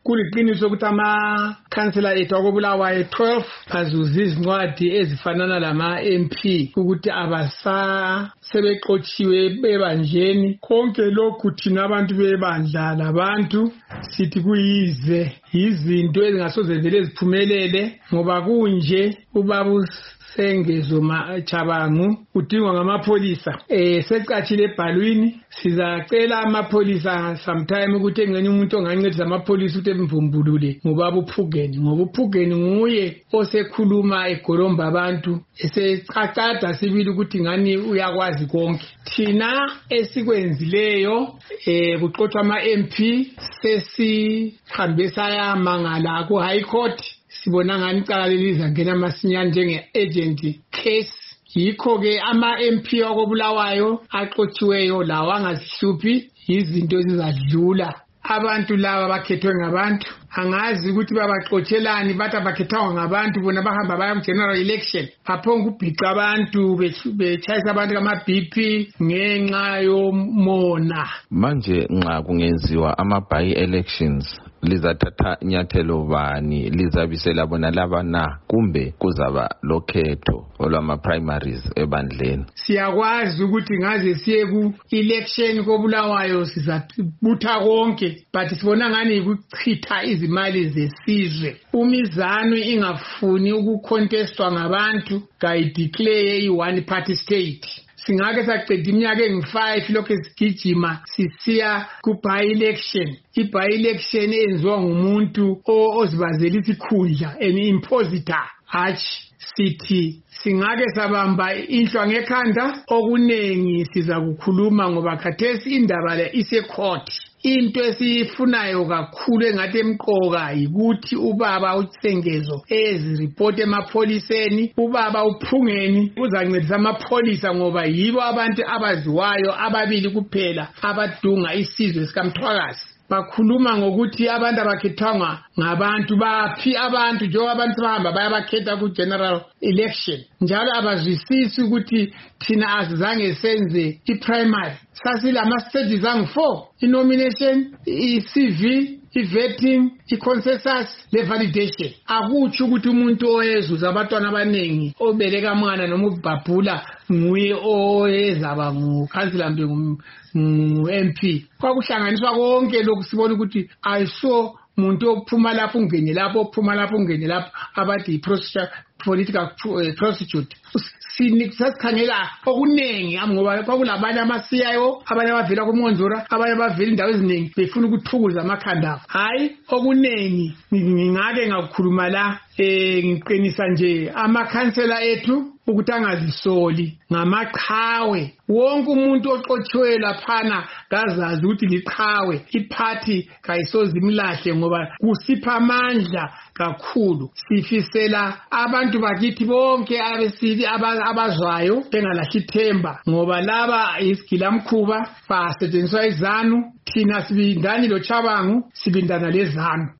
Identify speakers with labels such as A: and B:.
A: kuliqiniso ukuthi amakhansela ethu akobulawayo 12 azuza izincwadi ezifanana lama MP ukuthi sebexotshiwe bebanjeni. Konke lokhu thina abantu bebandla labantu sithi kuyize izinto ezingasoze vele ziphumelele ngoba kunje ubaba Sengezo Chabangu udingwa ngamapholisa. Secatshile ebhalwini sizacela amapholisa sometime ukuthi engene umuntu ongancedisa amapholisa ukuthi emvumbulule ngobaba uPhugeni, ngoba uPhugeni nguye osekhuluma egolomba abantu esecacada sibili ukuthi ngani uyakwazi konke. Thina esikwenzileyo kuxoxa ama MP sesihambe sayamangala ku High Court. Sibona ngani icala leliza ngena masinyane njenge agent case. Yikho ke ama MP okobulawayo axotshiweyo lawa angazihluphi izinto ezizadlula. Abantu laba bakhethwe ngabantu, angazi ukuthi babaxotshelani bathi abakhethwa ngabantu bona bahamba baya ku general election baphonga ubhica abantu bechayisa abantu kama BP ngenxa yomona.
B: Manje nxa kungenziwa ama by elections lizathatha inyathelo bani lizabisela bona laba na kumbe kuzaba lokhetho olwama primaries ebandleni?
A: Siyakwazi ukuthi ngaze siye ku election kobulawayo sizabutha konke, but sibona ngani ukuchitha izimali zesizwe. Umizano ingafuni ukucontestwa ngabantu kayideclare i-one party state. Singake saqeda iminyaka engu5 lokho sigijima sisiya ku by election. I-by election enziwa ngumuntu ozibazela isikhundla, an impositor. Hatshi sithi singake sabamba inhlwa ngekhanda okunengi siza kukhuluma ngoba khathesi indaba le ise court. Into esifunayo kakhulu engathi emqoka yikuthi ubaba uSengezo ezireport emapholiseni, ubaba uPhungeni uzancedisa amapholisa ngoba yibo abantu abaziwayo ababili kuphela abadunga isizwe sikaMthwakazi. Bakhuluma ngokuthi abantu abakhethwa ngabantu baphi abantu njengoba abantu bahamba bayabakhetha ku general election, njalo abazwisisi ukuthi thina azange senze i-primary. Sasilama stages angu4: i-nomination, i-CV, i-vetting, i-consensus, le-validation. Akutsho ukuthi umuntu oyezuza abantwana abaningi obeleka mwana noma ubhabhula nguye oyezaba ngukhansila mbe ngu-MP. Kwakuhlanganiswa konke lokhu sibona ukuthi ayiso muntu ophuma lapho ungene lapho ophuma lapho ungene lapho abathi political prostitute. Sasikhangela okunengi ngoba kwakulabanye ama-CIO, abanye abavela kuMonzora, abanye abavela indawo eziningi befuna ukuthukuza amakhanda. Hayi okunengi ngingake ngakukhuluma la ngiqinisa nje amakhansela ethu ukuthi angazisoli ngamaqhawe. Wonke umuntu oxotshiwe laphana kazazi ukuthi liqhawe, iphathi kayisoze imlahle ngoba kusipha amandla kakhulu. Sifisela abantu bakithi bonke abesili abazwayo bengalahli ithemba ngoba laba isigilamkhuba basetshenziswa izanu. Thina sibindani lo Chabangu sibindana lezanu.